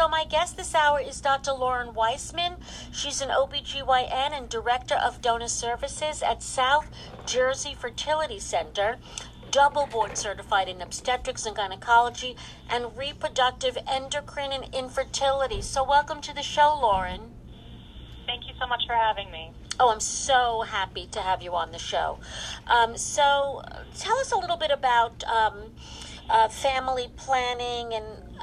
So my guest this hour is Dr. Lauren Weissman. She's an OBGYN and Director of Donor Services at South Jersey Fertility Center, double board certified in obstetrics and gynecology and reproductive endocrine and infertility. So welcome to the show, Lauren. Thank you so much for having me. Oh, I'm so happy to have you on the show. So tell us a little bit about family planning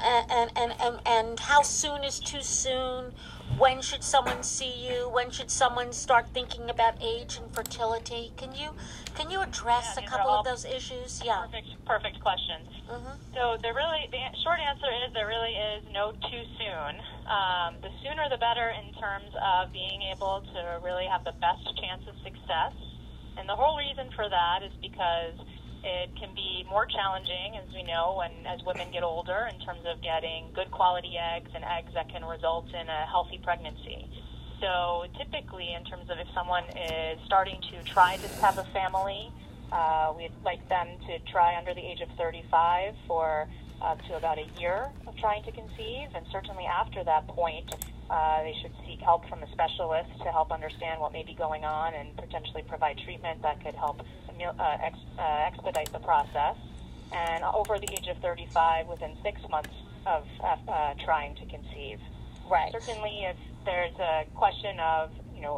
and how soon is too soon. When should someone see you? When should someone start thinking about age and fertility? Can you address a couple of those issues? Yeah. Perfect questions. Mm-hmm. So the short answer is there really is no too soon. The sooner the better in terms of being able to really have the best chance of success. And the whole reason for that is because it can be more challenging, as we know, as women get older in terms of getting good quality eggs and eggs that can result in a healthy pregnancy. So typically, in terms of if someone is starting to try to have a family, we'd like them to try under the age of 35 for to about a year of trying to conceive. And certainly after that point, they should seek help from a specialist to help understand what may be going on and potentially provide treatment that could help expedite the process. And over the age of 35, within 6 months of trying to conceive. Right. Certainly, if there's a question of,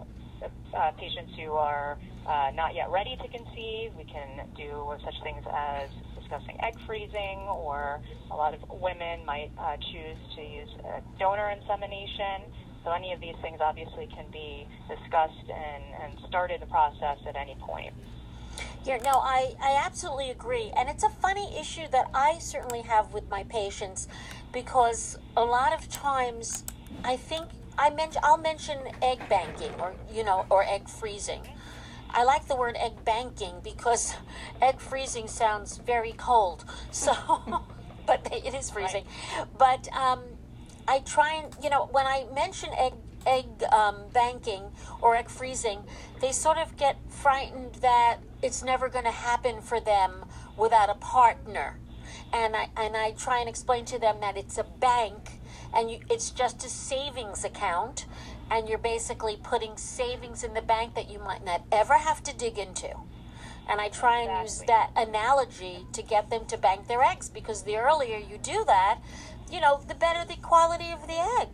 patients who are not yet ready to conceive, we can do such things as discussing egg freezing, or a lot of women might choose to use donor insemination. So any of these things obviously can be discussed and started the process at any point. Yeah, no, I absolutely agree. And it's a funny issue that I certainly have with my patients, because a lot of times I think I'll mention egg banking or egg freezing. I like the word egg banking because egg freezing sounds very cold. So, but it is freezing. Right. But I try and, when I mention egg banking or egg freezing, they sort of get frightened that it's never going to happen for them without a partner. And I try and explain to them that it's a bank, and it's just a savings account, and you're basically putting savings in the bank that you might not ever have to dig into. And I try and use that analogy to get them to bank their eggs, because the earlier you do that, the better the quality of the egg.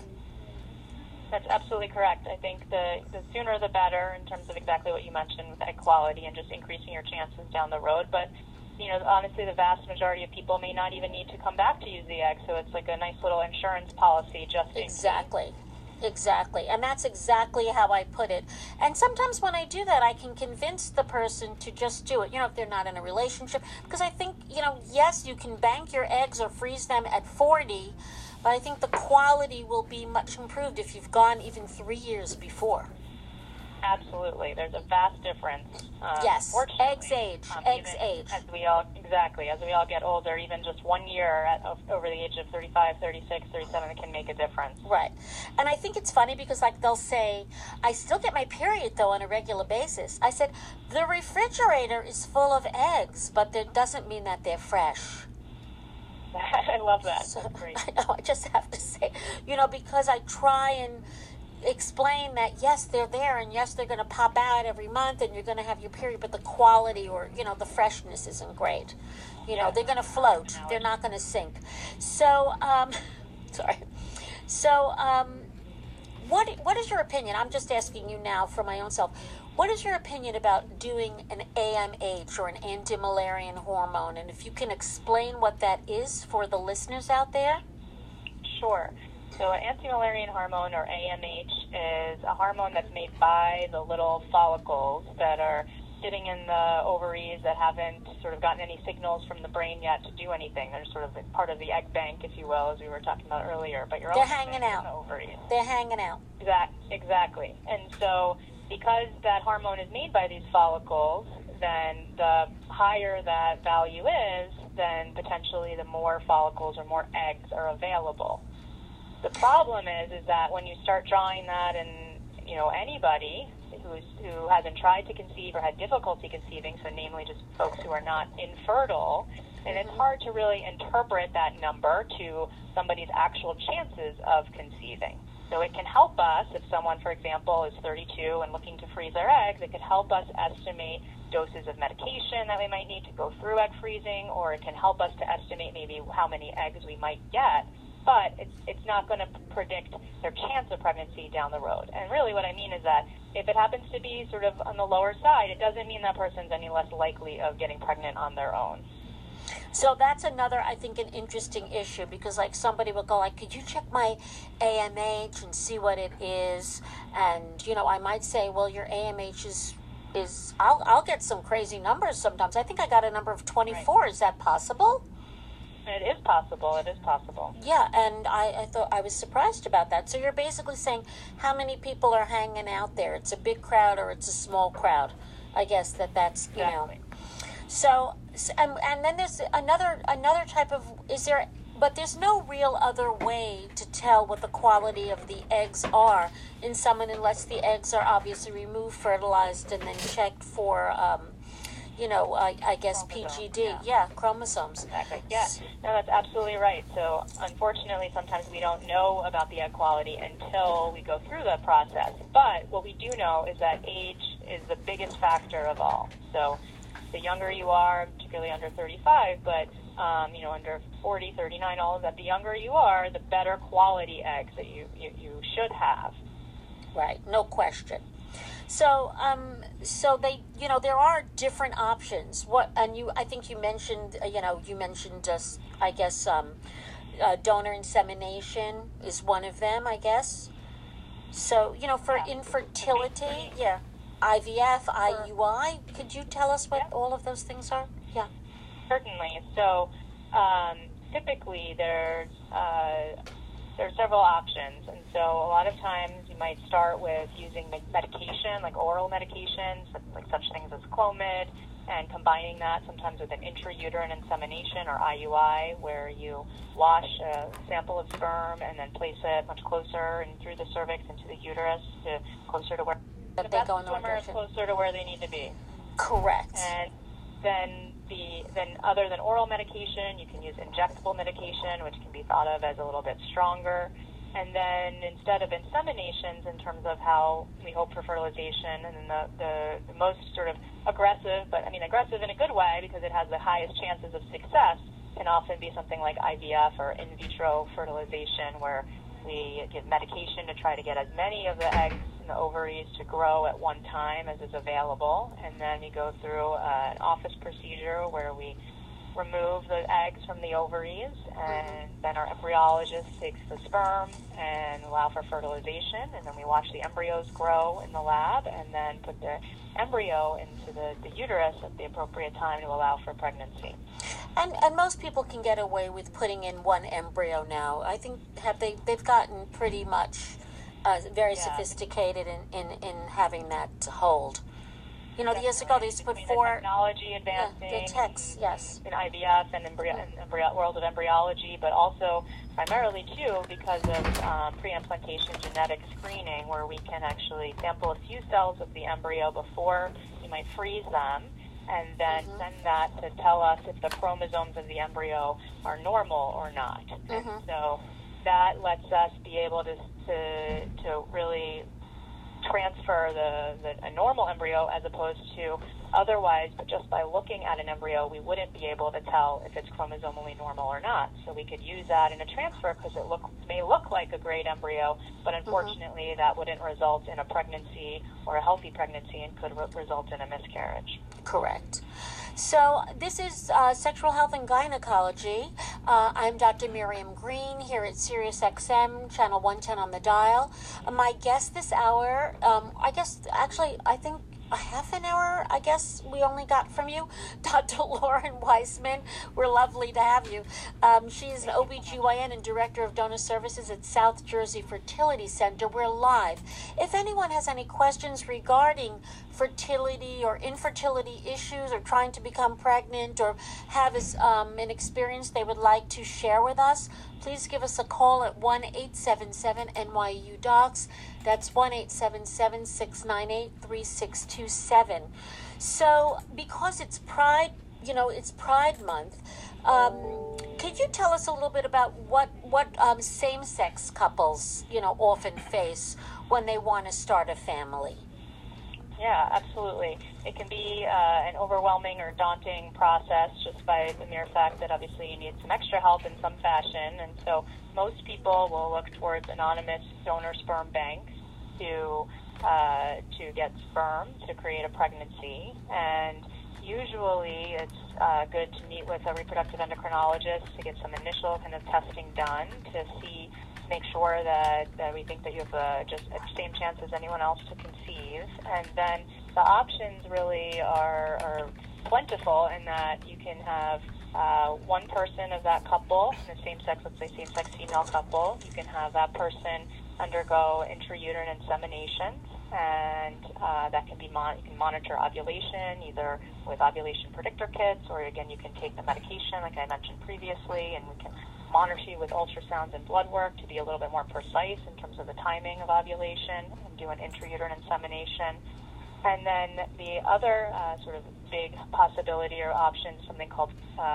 That's absolutely correct. I think the sooner the better in terms of exactly what you mentioned with egg quality and just increasing your chances down the road. But, honestly, the vast majority of people may not even need to come back to use the egg. So it's like a nice little insurance policy just in case. Exactly. And that's exactly how I put it. And sometimes when I do that, I can convince the person to just do it, if they're not in a relationship. Because I think, yes, you can bank your eggs or freeze them at 40, but I think the quality will be much improved if you've gone even 3 years before. Absolutely. There's a vast difference. Yes. Eggs age. As we all get older, even just 1 year over the age of 35, 36, 37 can make a difference. Right. And I think it's funny because they'll say, I still get my period though on a regular basis. I said, the refrigerator is full of eggs, but that doesn't mean that they're fresh. I love that. So, that's great. I know, I just have to say, because I try and explain that yes, they're there, and yes, they're going to pop out every month, and you're going to have your period, but the quality or the freshness isn't great. They're going to float. They're not going to sink. So, sorry. So, what is your opinion? I'm just asking you now for my own self. What is your opinion about doing an AMH or an anti-Müllerian hormone? And if you can explain what that is for the listeners out there? Sure. So an anti-Müllerian hormone, or AMH, is a hormone that's made by the little follicles that are sitting in the ovaries that haven't sort of gotten any signals from the brain yet to do anything. They're sort of part of the egg bank, if you will, as we were talking about earlier. But they're hanging out. In the ovaries. They're hanging out. Exactly. And so because that hormone is made by these follicles, then the higher that value is, then potentially the more follicles or more eggs are available. The problem is that when you start drawing that in, anybody who hasn't tried to conceive or had difficulty conceiving, so namely just folks who are not infertile, And it's hard to really interpret that number to somebody's actual chances of conceiving. So it can help us, if someone, for example, is 32 and looking to freeze their eggs, it could help us estimate doses of medication that we might need to go through egg freezing, or it can help us to estimate maybe how many eggs we might get. But it's not going to predict their chance of pregnancy down the road. And really what I mean is that if it happens to be sort of on the lower side, it doesn't mean that person's any less likely of getting pregnant on their own. So that's another, I think, an interesting issue, because like somebody will go like, could you check my AMH and see what it is? And, you know, I might say, well, your AMH is I'll get some crazy numbers sometimes. I think I got a number of 24. Right. Is that possible? It is possible. It is possible. Yeah, and I thought I was surprised about that. So you're basically saying how many people are hanging out there? It's a big crowd or it's a small crowd? I guess that's, you know. So, and then there's another type of, but there's no real other way to tell what the quality of the eggs are in someone unless the eggs are obviously removed, fertilized, and then checked for, I guess PGD. Yeah, chromosomes. Exactly. Yeah. No, that's absolutely right. So, unfortunately, sometimes we don't know about the egg quality until we go through the process. But what we do know is that age is the biggest factor of all. So, the younger you are, particularly under 35, but under 40, 39, all of that, the younger you are, the better quality eggs that you should have. Right, no question. So, they, there are different options. I think you mentioned, just, I guess, donor insemination is one of them, I guess. So, for infertility, yeah. IVF, IUI. Could you tell us what all of those things are? Yeah. Certainly. So, typically there's several options, and so a lot of times you might start with using medication, like oral medications, like such things as Clomid, and combining that sometimes with an intrauterine insemination or IUI, where you wash a sample of sperm and then place it much closer and through the cervix into the uterus to closer to where the best swimmer is closer to where they need to be. Correct. And then other than oral medication, you can use injectable medication, which can be thought of as a little bit stronger. And then instead of inseminations, in terms of how we hope for fertilization, and then the most sort of aggressive, but I mean aggressive in a good way because it has the highest chances of success, can often be something like IVF or in vitro fertilization, where we give medication to try to get as many of the eggs in the ovaries to grow at one time as is available, and then we go through an office procedure where we remove the eggs from the ovaries, and then our embryologist takes the sperm and allow for fertilization, and then we watch the embryos grow in the lab, and then put the embryo into the uterus at the appropriate time to allow for pregnancy. And most people can get away with putting in one embryo now. I think they've gotten pretty much very sophisticated in having that hold. Years ago they used to put four. The technology advancing. The techs, yes. In IVF and world of embryology, but also primarily too because of pre-implantation genetic screening, where we can actually sample a few cells of the embryo before we might freeze them, and then send that to tell us if the chromosomes of the embryo are normal or not. And so that lets us be able to really transfer a normal embryo, as opposed to otherwise, but just by looking at an embryo, we wouldn't be able to tell if it's chromosomally normal or not. So we could use that in a transfer because it may look like a great embryo, but unfortunately that wouldn't result in a pregnancy or a healthy pregnancy, and could result in a miscarriage. Correct. So this is Sexual Health and Gynecology. I'm Dr. Miriam Green here at Sirius XM, channel 110 on the dial. My guest this hour, I think a half an hour, we only got from you, Dr. Lauren Weissman. We're lovely to have you. She's an OBGYN and Director of Donor Services at South Jersey Fertility Center. We're live. If anyone has any questions regarding fertility or infertility issues, or trying to become pregnant, or have an experience they would like to share with us, please give us a call at 1-877-NYU-DOCS. That's 1-877-698-3627. So because it's Pride, it's Pride Month, Could you tell us a little bit about what same-sex couples, often face when they want to start a family? Yeah, absolutely. It can be an overwhelming or daunting process just by the mere fact that obviously you need some extra help in some fashion. And so most people will look towards anonymous donor sperm banks to get sperm to create a pregnancy. And usually it's good to meet with a reproductive endocrinologist to get some initial kind of testing done to make sure that we think that you have just the same chance as anyone else to conceive. And then the options really are plentiful in that you can have one person of that couple, the same-sex, let's say same-sex female couple, you can have that person undergo intrauterine insemination, and that can be you can monitor ovulation either with ovulation predictor kits, or again you can take the medication like I mentioned previously, and we can monitor you with ultrasounds and blood work to be a little bit more precise in terms of the timing of ovulation, and do an intrauterine insemination. And then the other sort of big possibility or option is something called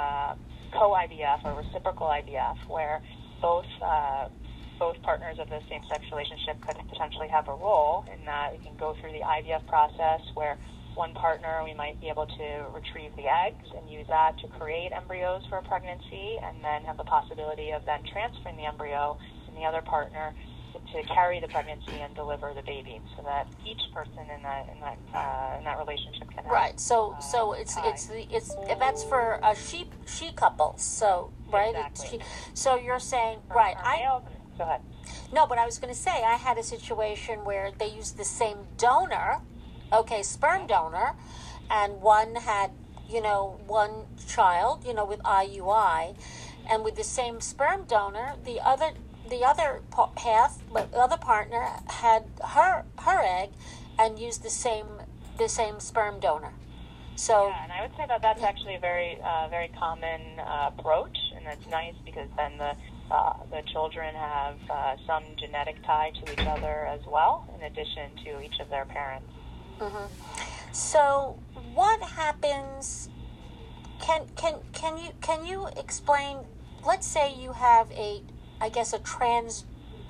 co-IVF or reciprocal IVF, where both partners of the same-sex relationship could potentially have a role in that. We can go through the IVF process where one partner, we might be able to retrieve the eggs and use that to create embryos for a pregnancy, and then have the possibility of then transferring the embryo in the other partner to carry the pregnancy and deliver the baby, so that each person in that relationship can have. Right. So it's that's for she couples. So right. Exactly. So you're saying right. Go ahead. No, but I was going to say I had a situation where they used the same donor. Okay, sperm donor, and one had, one child, with IUI, and with the same sperm donor, the other partner had her egg, and used the same sperm donor. So yeah, and I would say that that's actually a very very common approach, and that's nice because then the children have some genetic tie to each other as well, in addition to each of their parents. Mm-hmm. So, what happens? Can you explain? Let's say you have a trans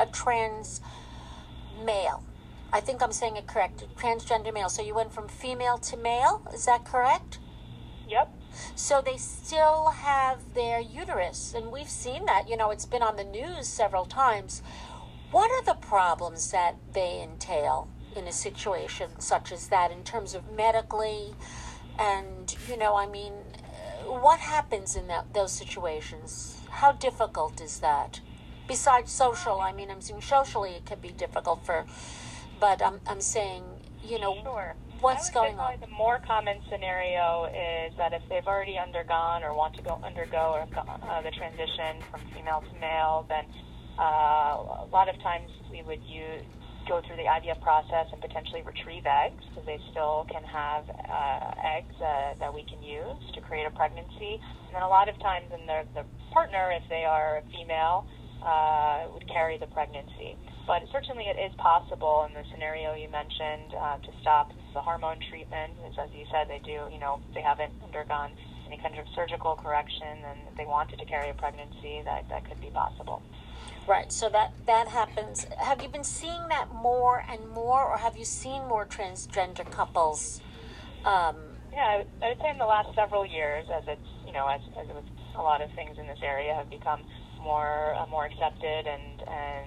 male. I think I'm saying it correct. Transgender male. So you went from female to male. Is that correct? Yep. So they still have their uterus, and we've seen that. It's been on the news several times. What are the problems that they entail in a situation such as that, in terms of medically, and what happens in those situations? How difficult is that? Besides social, I'm saying socially it can be difficult but I'm saying, Sure. What's going on? The more common scenario is that if they've already undergone or want to undergo the transition from female to male, then a lot of times we would go through the IVF process and potentially retrieve eggs, because they still can have eggs that we can use to create a pregnancy. And then a lot of times the partner, if they are a female, would carry the pregnancy. But certainly it is possible in the scenario you mentioned to stop the hormone treatment, as you said, they do, they haven't undergone any kind of surgical correction and they wanted to carry a pregnancy, that could be possible. Right, so that happens. Have you been seeing that more and more, or have you seen more transgender couples? Yeah, I would say in the last several years, as it's, as with a lot of things in this area have become more accepted and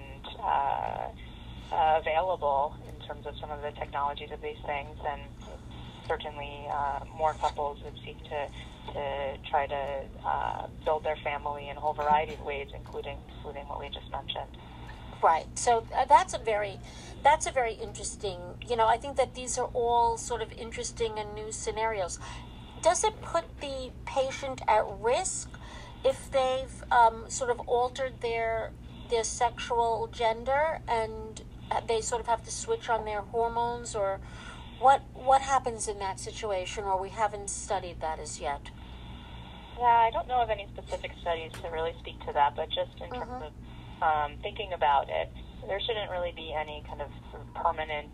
available in terms of some of the technologies of these things, and certainly more couples would seek to try to build their family in a whole variety of ways, including what we just mentioned. Right. So that's a very interesting. I think that these are all sort of interesting and new scenarios. Does it put the patient at risk if they've sort of altered their sexual gender and they sort of have to switch on their hormones, or what happens in that situation? Or we haven't studied that as yet. Yeah, I don't know of any specific studies to really speak to that, but just in terms of thinking about it, there shouldn't really be any kind of permanent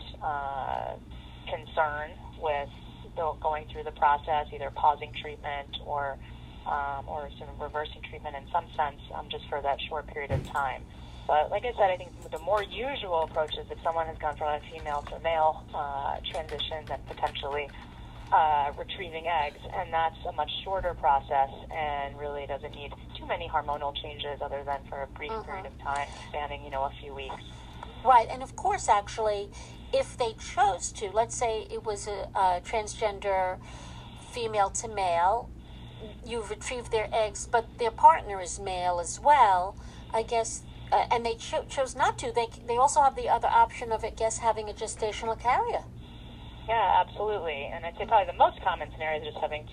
concern with going through the process, either pausing treatment or or sort of reversing treatment in some sense, just for that short period of time. But like I said, I think the more usual approach is if someone has gone from a female to male transition, then potentially retrieving eggs, and that's a much shorter process and really doesn't need too many hormonal changes other than for a brief period of time, spanning, a few weeks. Right, and of course, actually, if they chose to, let's say it was a transgender female to male, you've retrieved their eggs, but their partner is male as well, I guess, and they chose not to, they also have the other option of, I guess, having a gestational carrier. Yeah, absolutely. And I'd say probably the most common scenario is just having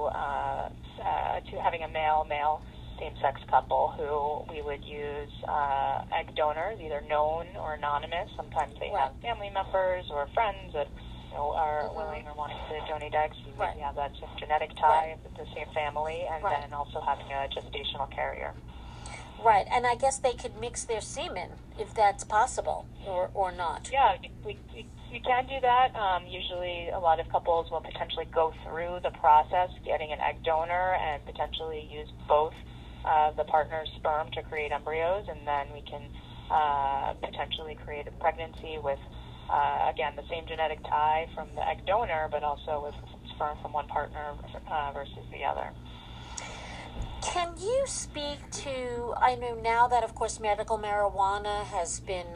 having a male same-sex couple who we would use egg donors, either known or anonymous. Sometimes they have family members or friends that are willing or wanting to donate eggs. We have that genetic tie with the same family, and then also having a gestational carrier. Right, and I guess they could mix their semen if that's possible, or not. Yeah, we can do that. Usually a lot of couples will potentially go through the process, getting an egg donor, and potentially use both the partner's sperm to create embryos, and then we can potentially create a pregnancy with, again, the same genetic tie from the egg donor, but also with sperm from one partner versus the other. Can you speak to, I know now that, of course, medical marijuana has been,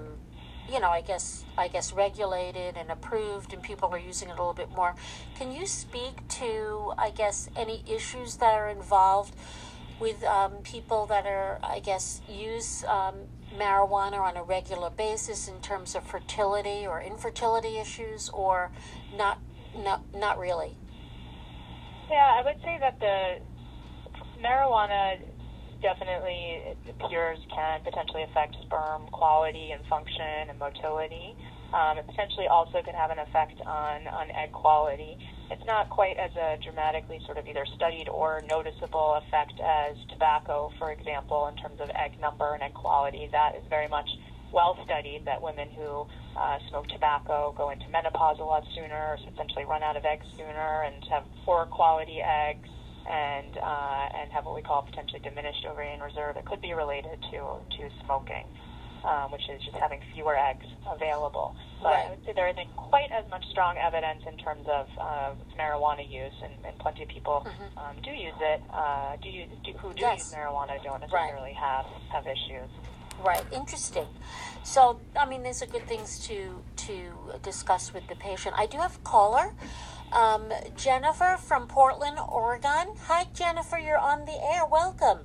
I guess regulated and approved, and people are using it a little bit more. Can you speak to, I guess, any issues that are involved with people that are, I guess, use marijuana on a regular basis in terms of fertility or infertility issues, or not really? Yeah, I would say that the marijuana definitely, it appears, can potentially affect sperm quality and function and motility. It potentially also can have an effect on egg quality. It's not quite as a dramatically sort of either studied or noticeable effect as tobacco, for example, in terms of egg number and egg quality. That is very much well studied, that women who smoke tobacco go into menopause a lot sooner, so essentially run out of eggs sooner, and have poor quality eggs, and have what we call potentially diminished ovarian reserve. It could be related to smoking, which is just having fewer eggs available. But I would say there isn't quite as much strong evidence in terms of marijuana use, and plenty of people do use it. Who do use marijuana don't necessarily have issues. Right, interesting. So, I mean, these are good things to discuss with the patient. I do have a caller. Jennifer from Portland, Oregon. Hi, Jennifer, you're on the air. Welcome.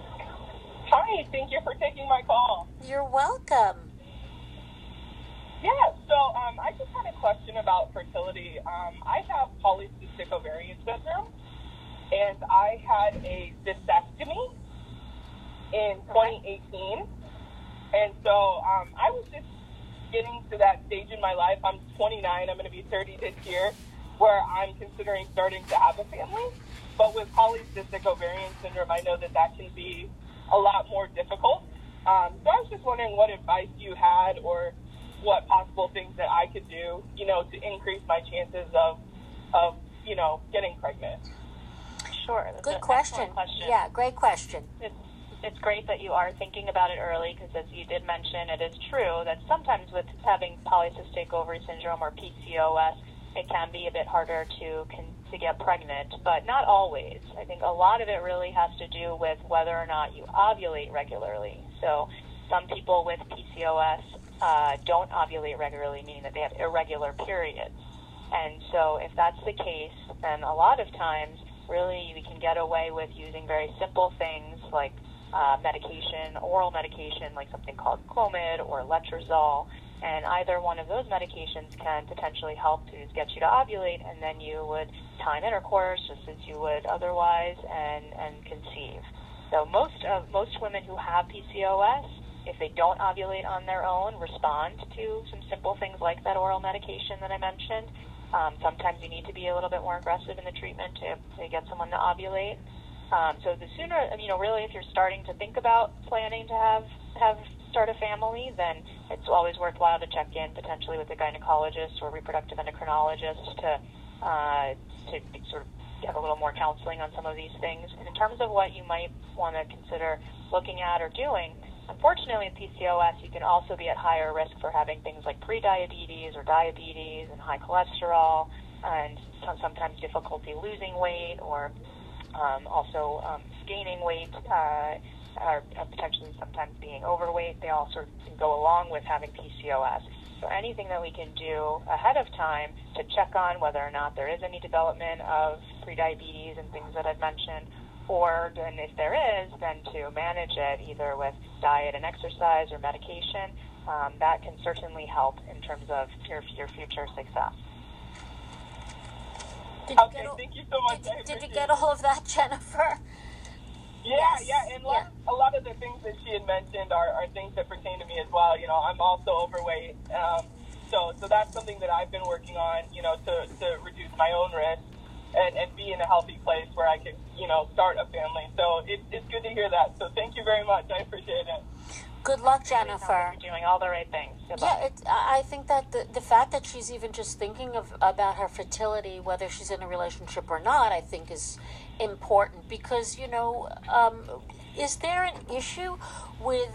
Hi, thank you for taking my call. You're welcome. Yeah, so I just had a question about fertility. I have polycystic ovarian syndrome, and I had a cystectomy in 2018. And so I was just getting to that stage in my life. I'm 29, I'm going to be 30 this year, where I'm considering starting to have a family. But with polycystic ovarian syndrome, I know that can be a lot more difficult. So I was just wondering what advice you had, or what possible things that I could do, to increase my chances of getting pregnant. Sure. Good question. Yeah, great question. It's great that you are thinking about it early, because as you did mention, it is true that sometimes with having polycystic ovary syndrome or PCOS, it can be a bit harder to get pregnant, but not always. I think a lot of it really has to do with whether or not you ovulate regularly. So some people with PCOS don't ovulate regularly, meaning that they have irregular periods. And so if that's the case, then a lot of times really we can get away with using very simple things like medication, oral medication, like something called Clomid or Letrozole, and either one of those medications can potentially help to get you to ovulate, and then you would time intercourse just as you would otherwise, and conceive. So most women who have PCOS, if they don't ovulate on their own, respond to some simple things like that oral medication that I mentioned. Sometimes you need to be a little bit more aggressive in the treatment to get someone to ovulate. So the sooner, really, if you're starting to think about planning to start a family, then it's always worthwhile to check in potentially with a gynecologist or reproductive endocrinologist to sort of get a little more counseling on some of these things. And in terms of what you might want to consider looking at or doing, unfortunately, with PCOS, you can also be at higher risk for having things like prediabetes or diabetes and high cholesterol, and sometimes difficulty losing weight, or also gaining weight, or potentially sometimes being overweight. They all sort of go along with having PCOS. So anything that we can do ahead of time to check on whether or not there is any development of prediabetes and things that I've mentioned, or then if there is, then to manage it either with diet and exercise or medication, that can certainly help in terms of your future success. Thank you so much. Did you get all of that, Jennifer? Yeah, Yes. yeah, and a lot of the things that she had mentioned are things that pertain to me as well. You know, I'm also overweight, so that's something that I've been working on, you know, to reduce my own risk and be in a healthy place where I can, you know, start a family. So it's good to hear that. So thank you very much. I appreciate it. Good luck, Jennifer. You're doing all the right things. Good luck. Yeah, I think that the fact that she's even just thinking about her fertility, whether she's in a relationship or not, I think is important, because, you know, is there an issue with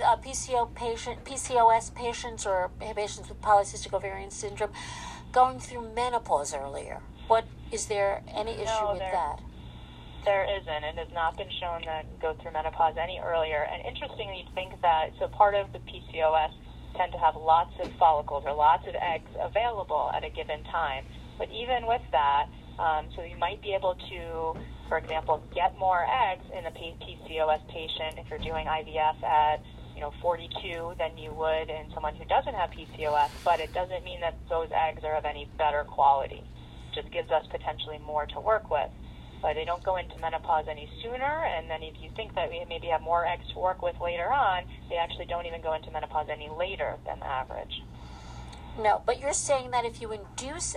PCOS patients or patients with polycystic ovarian syndrome going through menopause earlier? Is there any issue with that? There isn't. It has not been shown that go through menopause any earlier. And interestingly, you'd think that, so part of the PCOS tend to have lots of follicles or lots of eggs available at a given time. But even with that, so you might be able to, for example, get more eggs in a PCOS patient if you're doing IVF at 42 than you would in someone who doesn't have PCOS, but it doesn't mean that those eggs are of any better quality. It just gives us potentially more to work with. But they don't go into menopause any sooner, and then if you think that we maybe have more eggs to work with later on, they actually don't even go into menopause any later than the average. No, but you're saying that if you induce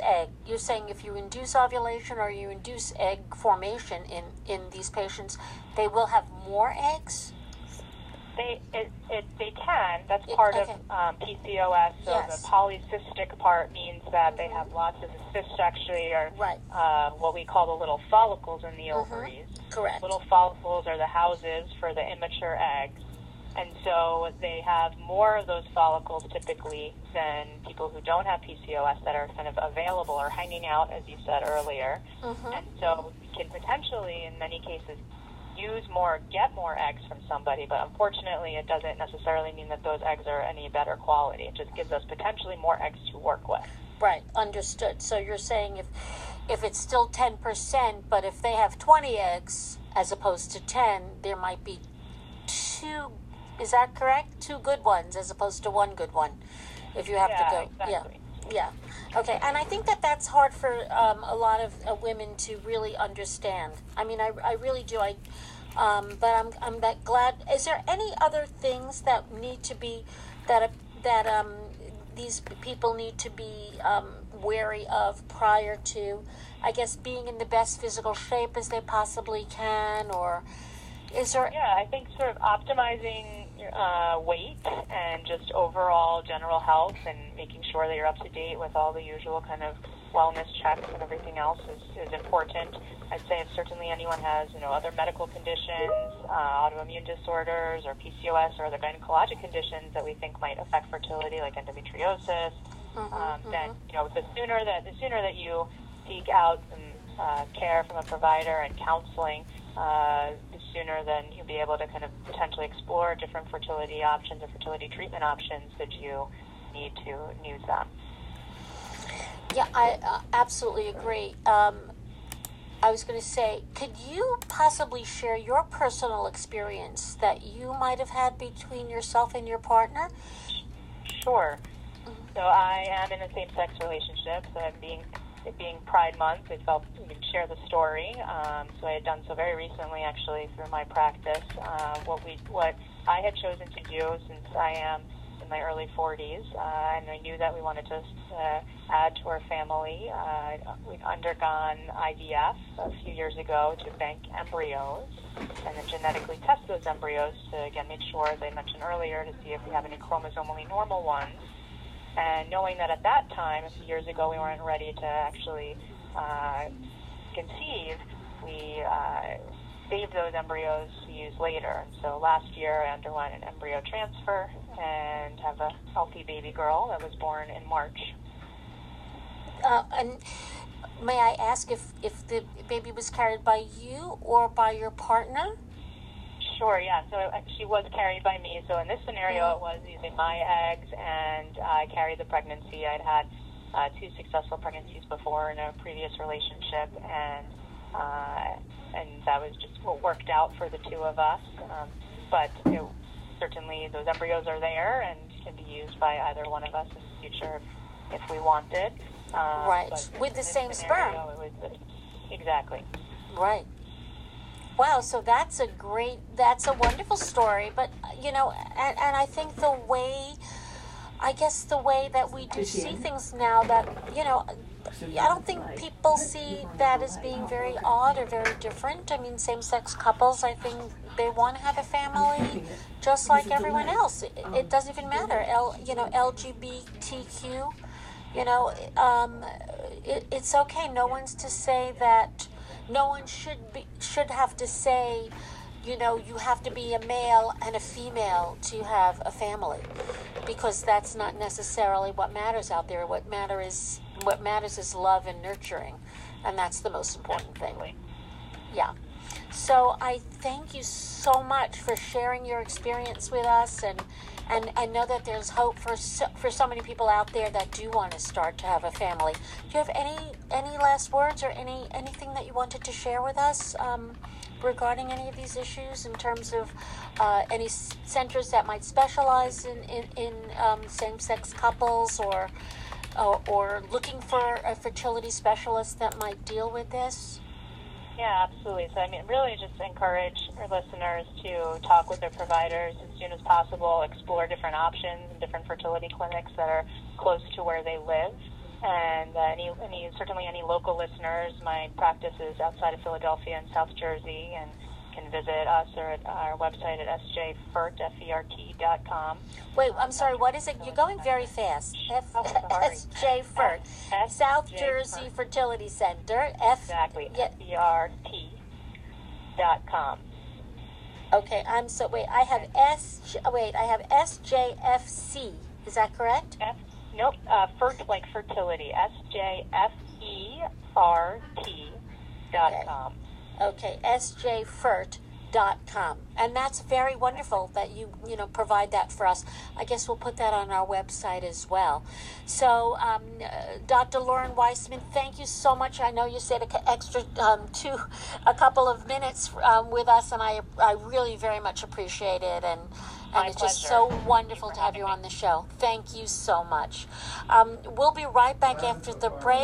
ovulation or you induce egg formation in these patients, they will have more eggs? They can. That's part of PCOS. So yes. The polycystic part means that they have lots of the cysts actually are what we call the little follicles in the ovaries. Correct. Little follicles are the houses for the immature eggs. And so they have more of those follicles typically than people who don't have PCOS that are kind of available or hanging out, as you said earlier. And so we can potentially, in many cases, get more eggs from somebody, but unfortunately it doesn't necessarily mean that those eggs are any better quality. It just gives us potentially more eggs to work with. Right, understood. So you're saying if it's still 10%, but if they have 20 eggs as opposed to 10, there might be two, is that correct? 2 good ones as opposed to 1 good one. If you have to go. Exactly. Yeah. Okay, and I think that that's hard for a lot of women to really understand. I mean, I really do. But I'm that glad. Is there any other things that need to be that these people need to be wary of prior to, I guess, being in the best physical shape as they possibly can, or is there? Yeah, I think sort of optimizing weight and just overall general health and making sure that you're up to date with all the usual kind of wellness checks and everything else is important. I'd say if certainly anyone has, other medical conditions, autoimmune disorders or PCOS or other gynecologic conditions that we think might affect fertility, like endometriosis, then, the sooner that you seek out some care from a provider and counseling, the sooner then you'll be able to kind of potentially explore different fertility options or fertility treatment options that you need to use them. Yeah, I absolutely agree. I was going to say, could you possibly share your personal experience that you might have had between yourself and your partner? Sure. So I am in a same-sex relationship, so it being Pride Month, I felt we could share the story. So I had done so very recently, actually, through my practice. What I had chosen to do, since I am in my early 40s, and I knew that we wanted to add to our family. We'd undergone IVF a few years ago to bank embryos and then genetically test those embryos to, again, make sure, as I mentioned earlier, to see if we have any chromosomally normal ones. And knowing that at that time, a few years ago, we weren't ready to actually conceive, we save those embryos to use later. So last year I underwent an embryo transfer and have a healthy baby girl that was born in March. And may I ask if the baby was carried by you or by your partner? Sure, yeah. So she was carried by me. So in this scenario, it was using my eggs, and I carried the pregnancy. I'd had 2 successful pregnancies before in a previous relationship, and that was just what worked out for the 2 of us. But certainly those embryos are there and can be used by either one of us in the future if we wanted. Right, with the same sperm. Exactly. Right. Wow, so that's a wonderful story. But, and I think the way that we do see things now, that, I don't think people see that as being very odd or very different. I mean, same-sex couples, I think they want to have a family just like everyone else. It doesn't even matter. LGBTQ, it's okay. No one's to say that. No one should have to say, you have to be a male and a female to have a family, because that's not necessarily what matters out there. What matters is love and nurturing, and that's the most important thing. Yeah. So I thank you so much for sharing your experience with us, and I know that there's hope for so many people out there that do want to start to have a family. Do you have any last words or anything that you wanted to share with us regarding any of these issues in terms of any centers that might specialize in same-sex couples or looking for a fertility specialist that might deal with this? Yeah, absolutely. So, really just encourage our listeners to talk with their providers as soon as possible, explore different options and different fertility clinics that are close to where they live. And certainly any local listeners, my practice is outside of Philadelphia in South Jersey, and can visit us or at our website at sjfert.com. Wait, I'm sorry, what is it? You're going very fast. SJFert. South Jersey Fertility Center. Exactly. FERT.com. Okay, I have SJFC. Is that correct? Nope. FERT like fertility. SJFERT.com. Okay, sjfert.com. And that's very wonderful that you provide that for us. I guess we'll put that on our website as well. So, Dr. Lauren Weissman, thank you so much. I know you said a couple of minutes with us, and I really very much appreciate it. And it's just so wonderful to have you on the show. Thank you so much. We'll be right back after the break.